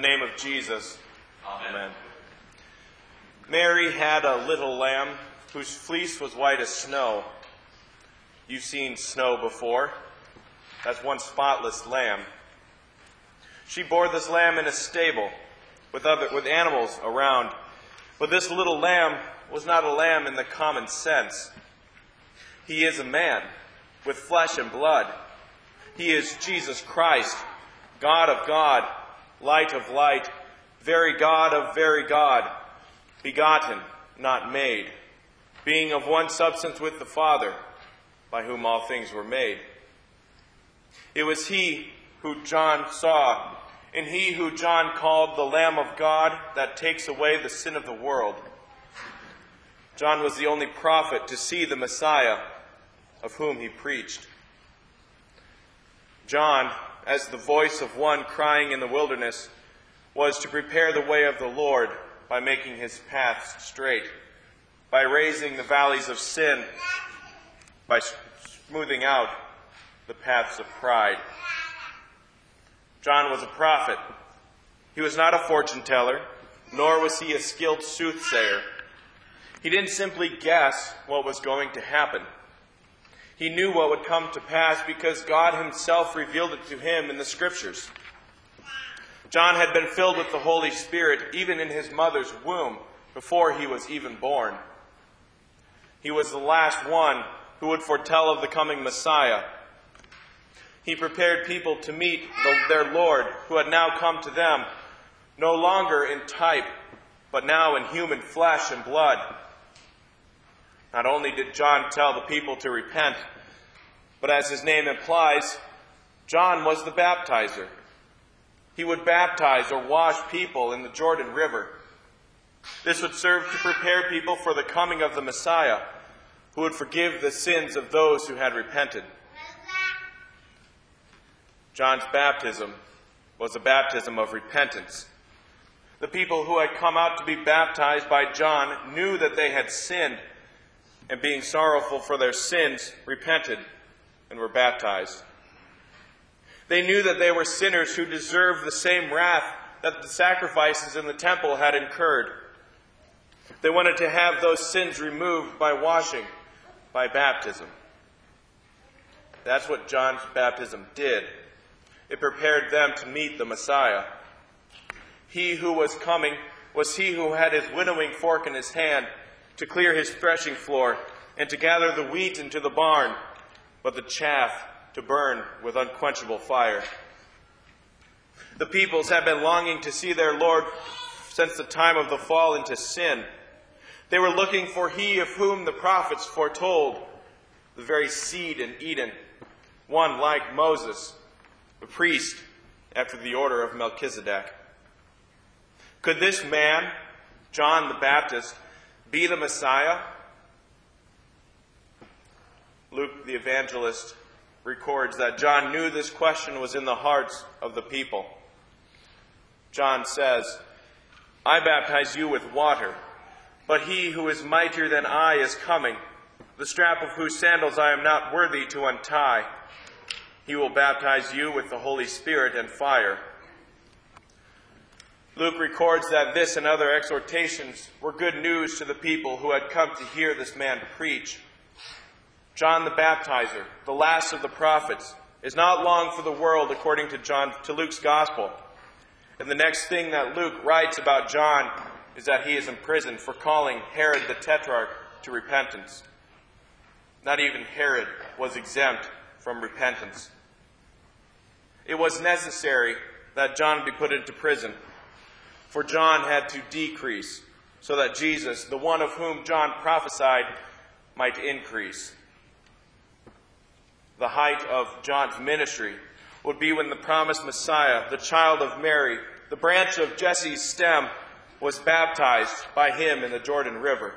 name of Jesus, Amen. Mary had a little lamb whose fleece was white as snow. You've seen snow before. That's one spotless lamb. She bore this lamb in a stable with animals around. But this little lamb was not a lamb in the common sense. He is a man with flesh and blood. He is Jesus Christ, God of God, light of light, very God of very God, begotten, not made, being of one substance with the Father, by whom all things were made. It was he who John saw, and he who John called the Lamb of God that takes away the sin of the world. John was the only prophet to see the Messiah, of whom he preached. John, as the voice of one crying in the wilderness, was to prepare the way of the Lord by making his paths straight, by raising the valleys of sin, by smoothing out the paths of pride. John was a prophet. He was not a fortune teller, nor was he a skilled soothsayer. He didn't simply guess what was going to happen. He knew what would come to pass because God himself revealed it to him in the Scriptures. John had been filled with the Holy Spirit even in his mother's womb before he was even born. He was the last one who would foretell of the coming Messiah. He prepared people to meet their Lord, who had now come to them, no longer in type, but now in human flesh and blood. Not only did John tell the people to repent, but as his name implies, John was the baptizer. He would baptize or wash people in the Jordan River. This would serve to prepare people for the coming of the Messiah, who would forgive the sins of those who had repented. John's baptism was a baptism of repentance. The people who had come out to be baptized by John knew that they had sinned, and being sorrowful for their sins, repented and were baptized. They knew that they were sinners who deserved the same wrath that the sacrifices in the temple had incurred. They wanted to have those sins removed by washing, by baptism. That's what John's baptism did. It prepared them to meet the Messiah. He who was coming was he who had his winnowing fork in his hand to clear his threshing floor and to gather the wheat into the barn, but the chaff to burn with unquenchable fire. The peoples had been longing to see their Lord since the time of the fall into sin. They were looking for he of whom the prophets foretold, the very seed in Eden, one like Moses, a priest after the order of Melchizedek. Could this man, John the Baptist, be the Messiah? Luke the evangelist records that John knew this question was in the hearts of the people. John says, "I baptize you with water, but he who is mightier than I is coming, the strap of whose sandals I am not worthy to untie. He will baptize you with the Holy Spirit and fire." Luke records that this and other exhortations were good news to the people who had come to hear this man preach. John the Baptizer, the last of the prophets, is not long for the world according to Luke's gospel. And the next thing that Luke writes about John is that he is imprisoned for calling Herod the Tetrarch to repentance. Not even Herod was exempt from repentance. It was necessary that John be put into prison, for John had to decrease so that Jesus, the one of whom John prophesied, might increase. The height of John's ministry would be when the promised Messiah, the child of Mary, the branch of Jesse's stem, was baptized by him in the Jordan River.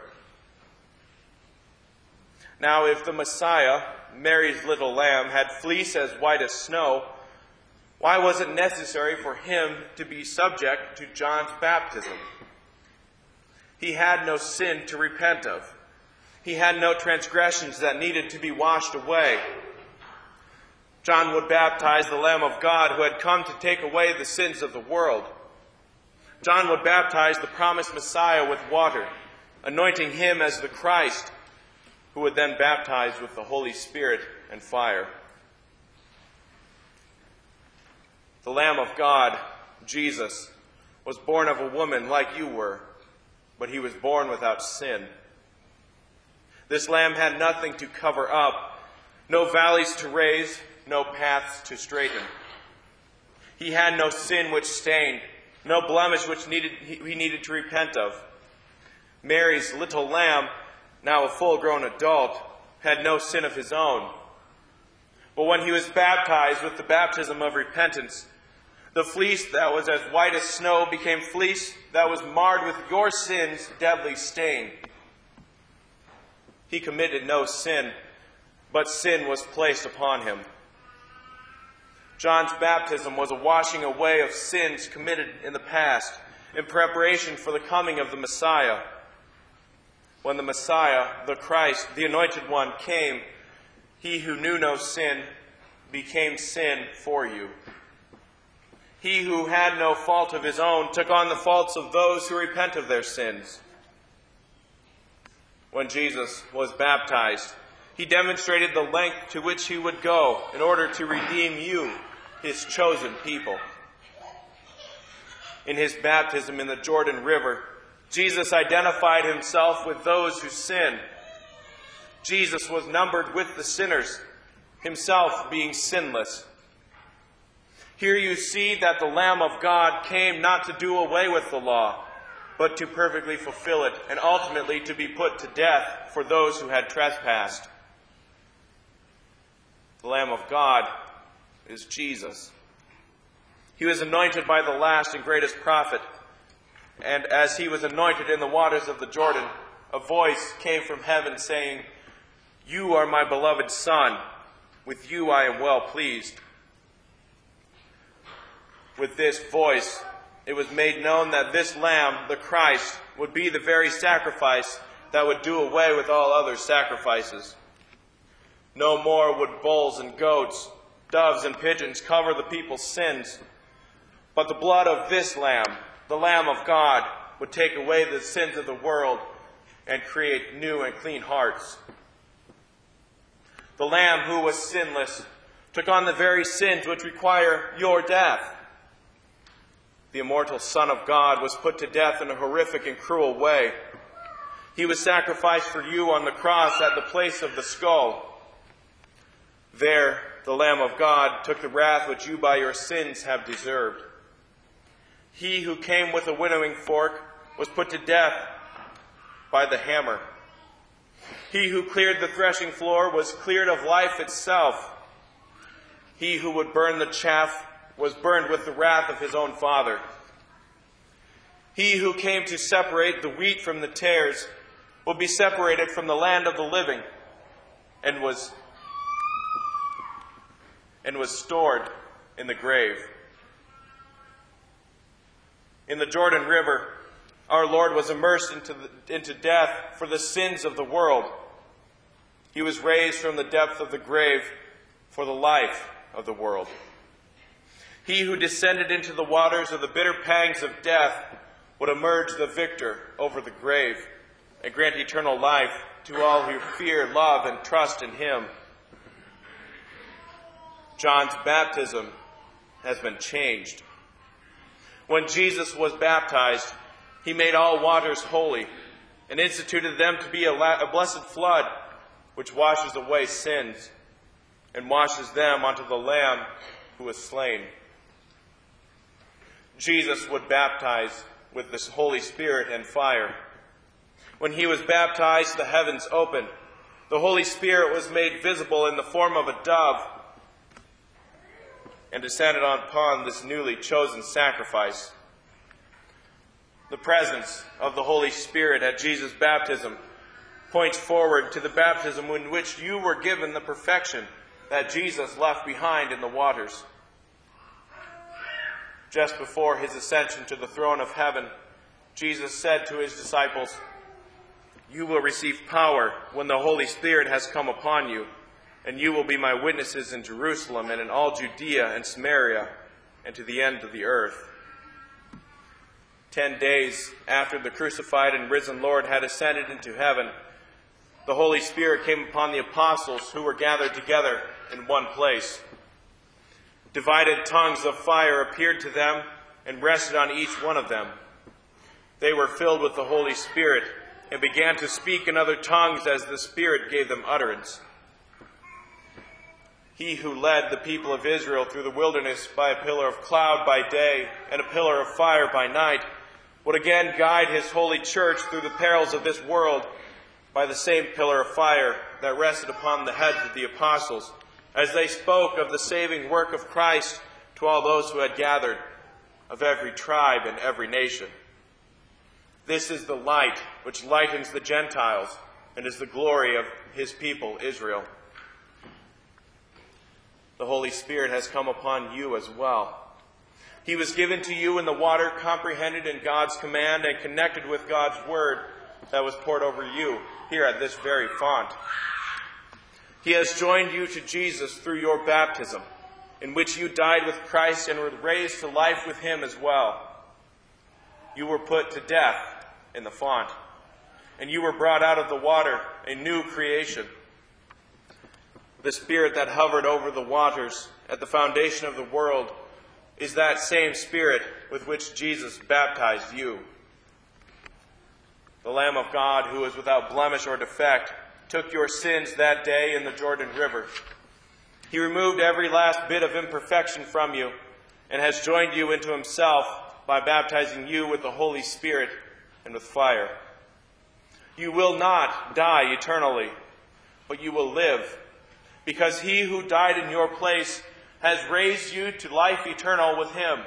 Now, if the Messiah, Mary's little lamb, had fleece as white as snow, why was it necessary for him to be subject to John's baptism? He had no sin to repent of. He had no transgressions that needed to be washed away. John would baptize the Lamb of God who had come to take away the sins of the world. John would baptize the promised Messiah with water, anointing him as the Christ, who would then baptize with the Holy Spirit and fire. The Lamb of God, Jesus, was born of a woman like you were, but he was born without sin. This Lamb had nothing to cover up, no valleys to raise, no paths to straighten. He had no sin which stained, no blemish which he needed to repent of. Mary's little lamb, now a full-grown adult, had no sin of his own. But when he was baptized with the baptism of repentance, the fleece that was as white as snow became fleece that was marred with your sin's deadly stain. He committed no sin, but sin was placed upon him. John's baptism was a washing away of sins committed in the past in preparation for the coming of the Messiah. When the Messiah, the Christ, the Anointed One, came, he who knew no sin became sin for you. He who had no fault of his own took on the faults of those who repent of their sins. When Jesus was baptized, he demonstrated the length to which he would go in order to redeem you, his chosen people. In his baptism in the Jordan River, Jesus identified himself with those who sin. Jesus was numbered with the sinners, himself being sinless. Here you see that the Lamb of God came not to do away with the law, but to perfectly fulfill it, and ultimately to be put to death for those who had trespassed. The Lamb of God is Jesus. He was anointed by the last and greatest prophet, and as he was anointed in the waters of the Jordan, a voice came from heaven saying, "You are my beloved Son, with you I am well pleased." With this voice, it was made known that this Lamb, the Christ, would be the very sacrifice that would do away with all other sacrifices. No more would bulls and goats, doves and pigeons cover the people's sins, but the blood of this Lamb, the Lamb of God, would take away the sins of the world and create new and clean hearts. The Lamb who was sinless took on the very sins which require your death. The immortal Son of God was put to death in a horrific and cruel way. He was sacrificed for you on the cross at the place of the skull. There, the Lamb of God took the wrath which you by your sins have deserved. He who came with a winnowing fork was put to death by the hammer. He who cleared the threshing floor was cleared of life itself. He who would burn the chaff was burned with the wrath of his own Father. He who came to separate the wheat from the tares will be separated from the land of the living and was stored in the grave. In the Jordan River, our Lord was immersed into death for the sins of the world. He was raised from the depth of the grave for the life of the world. He who descended into the waters of the bitter pangs of death would emerge the victor over the grave and grant eternal life to all who fear, love, and trust in him. John's baptism has been changed. When Jesus was baptized, he made all waters holy and instituted them to be a blessed flood which washes away sins and washes them onto the Lamb who was slain. Jesus would baptize with the Holy Spirit and fire. When he was baptized, the heavens opened. The Holy Spirit was made visible in the form of a dove and descended upon this newly chosen sacrifice. The presence of the Holy Spirit at Jesus' baptism points forward to the baptism in which you were given the perfection that Jesus left behind in the waters. Just before his ascension to the throne of heaven, Jesus said to his disciples, "You will receive power when the Holy Spirit has come upon you, and you will be my witnesses in Jerusalem and in all Judea and Samaria and to the end of the earth." 10 days after the crucified and risen Lord had ascended into heaven, the Holy Spirit came upon the apostles who were gathered together in one place. Divided tongues of fire appeared to them and rested on each one of them. They were filled with the Holy Spirit and began to speak in other tongues as the Spirit gave them utterance. He who led the people of Israel through the wilderness by a pillar of cloud by day and a pillar of fire by night would again guide his holy church through the perils of this world by the same pillar of fire that rested upon the heads of the apostles, as they spoke of the saving work of Christ to all those who had gathered, of every tribe and every nation. This is the light which lightens the Gentiles and is the glory of his people Israel. The Holy Spirit has come upon you as well. He was given to you in the water comprehended in God's command and connected with God's word that was poured over you here at this very font. He has joined you to Jesus through your baptism, in which you died with Christ and were raised to life with him as well. You were put to death in the font, and you were brought out of the water, a new creation. The Spirit that hovered over the waters at the foundation of the world is that same Spirit with which Jesus baptized you. The Lamb of God, who is without blemish or defect, took your sins that day in the Jordan River. He removed every last bit of imperfection from you and has joined you into himself by baptizing you with the Holy Spirit and with fire. You will not die eternally, but you will live, because he who died in your place has raised you to life eternal with him.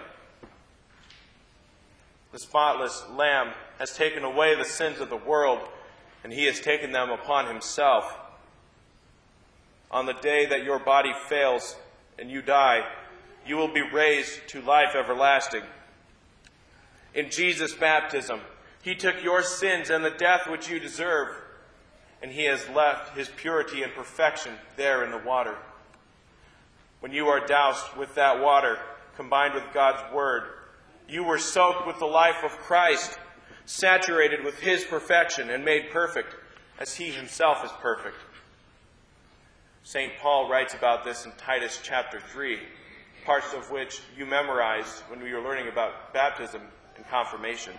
The spotless Lamb has taken away the sins of the world, and he has taken them upon himself. On the day that your body fails and you die, you will be raised to life everlasting. In Jesus' baptism, he took your sins and the death which you deserve, and he has left his purity and perfection there in the water. When you are doused with that water, combined with God's word, you were soaked with the life of Christ, saturated with his perfection and made perfect as he himself is perfect. St. Paul writes about this in Titus chapter 3, parts of which you memorized when we were learning about baptism and confirmation.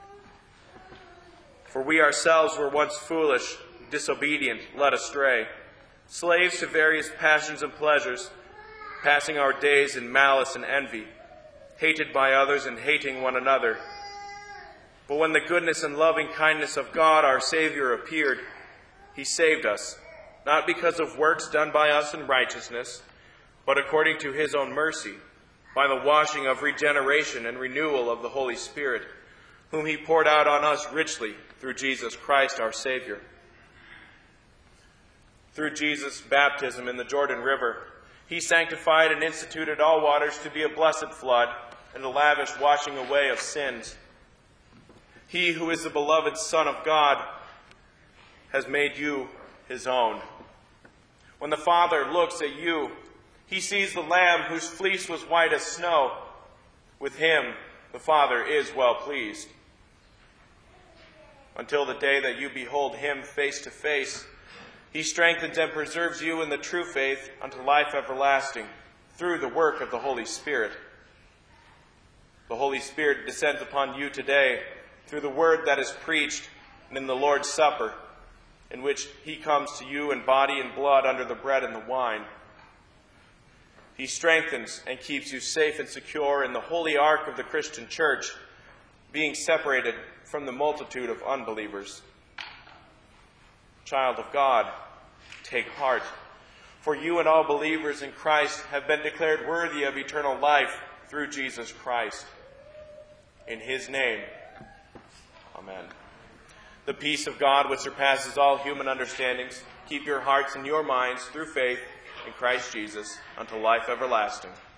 For we ourselves were once foolish, disobedient, led astray, slaves to various passions and pleasures, passing our days in malice and envy, hated by others and hating one another. But when the goodness and loving kindness of God our Savior appeared, he saved us, not because of works done by us in righteousness, but according to his own mercy, by the washing of regeneration and renewal of the Holy Spirit, whom he poured out on us richly through Jesus Christ our Savior. Through Jesus' baptism in the Jordan River, he sanctified and instituted all waters to be a blessed flood and a lavish washing away of sins. He who is the beloved Son of God has made you his own. When the Father looks at you, he sees the Lamb whose fleece was white as snow. With him, the Father is well pleased. Until the day that you behold him face to face, he strengthens and preserves you in the true faith unto life everlasting through the work of the Holy Spirit. The Holy Spirit descends upon you today through the word that is preached and in the Lord's Supper, in which he comes to you in body and blood under the bread and the wine. He strengthens and keeps you safe and secure in the holy ark of the Christian church, being separated from the multitude of unbelievers. Child of God, take heart, for you and all believers in Christ have been declared worthy of eternal life through Jesus Christ. In his name, amen. The peace of God, which surpasses all human understandings, keep your hearts and your minds through faith in Christ Jesus unto life everlasting.